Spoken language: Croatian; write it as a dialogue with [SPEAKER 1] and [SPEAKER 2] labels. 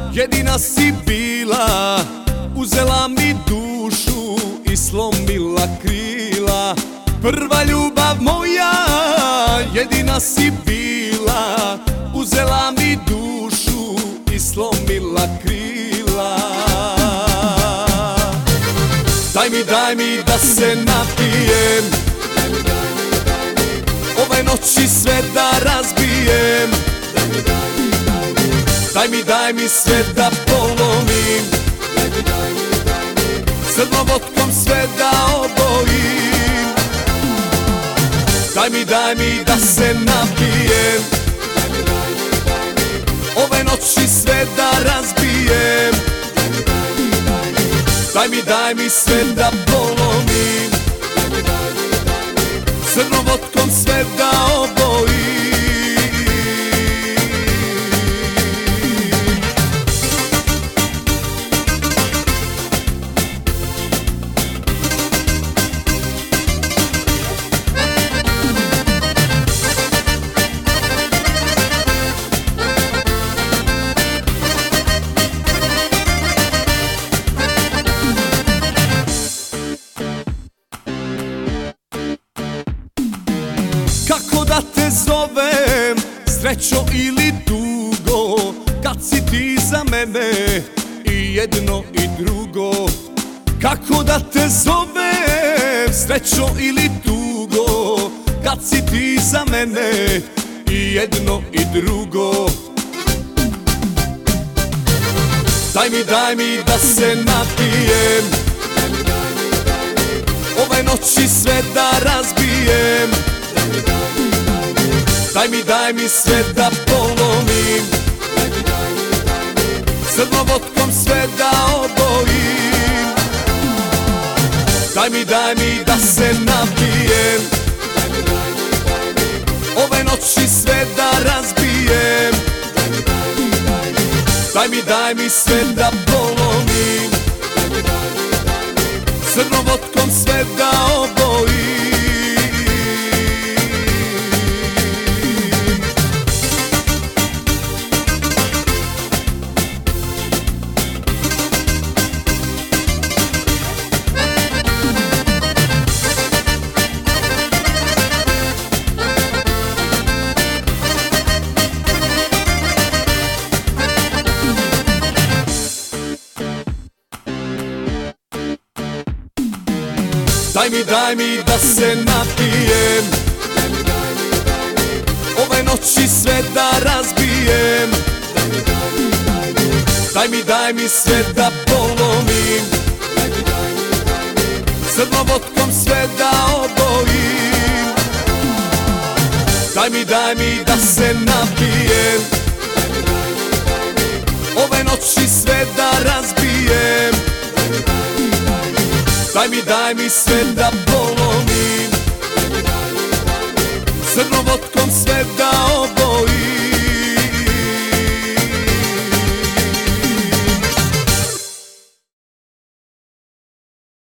[SPEAKER 1] jedina si bila, uzela mi dušu i slomila krila. Prva ljubav moja, jedina si bila, uzela mi dušu i slomila krila. Daj mi da se napijem, ove noći sve da razbijem. Daj mi sve da polomim, crnom vodkom sve da obojim. Daj mi da se napijem, ove noći sve da razbijem. Daj mi sve da polomim, crnom vodkom sve da obojim. Kako da te zovem, srećo ili tugo, kad si ti za mene i jedno i drugo. Kako da te zovem, srećo ili tugo, kad si ti za mene i jedno i drugo. Daj mi da se napijem, ove noći sve da razbijem. Daj mi sve da polomim, crnom vodkom sve da obojim. Daj mi da se napijem, ove noći sve da razbijem. Daj mi sve da polomim, crnom vodkom sve da obojim. Daj mi da se napijem, ove noći sve da razbijem. Daj mi sve da polomim, crnom vodkom sve da obojim. Daj mi da se napijem, ove noći sve da razbijem. Daj mi sve da polomim, crnom vodkom sve da obojim.